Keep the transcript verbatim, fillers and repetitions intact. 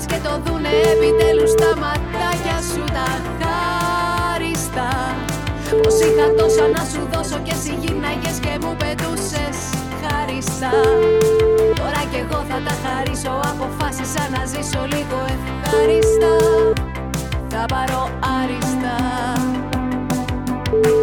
μας και το δούνε επιτέλους τα ματάκια σου τα χάριστα. Πως είχα τόσα να σου δώσω και εσύ γύρναγες και μου πετούσες χάριστα. Τώρα κι εγώ θα τα χαρίσω, αποφάσισα να ζήσω λίγο ευχάριστα. Θα πάρω άριστα.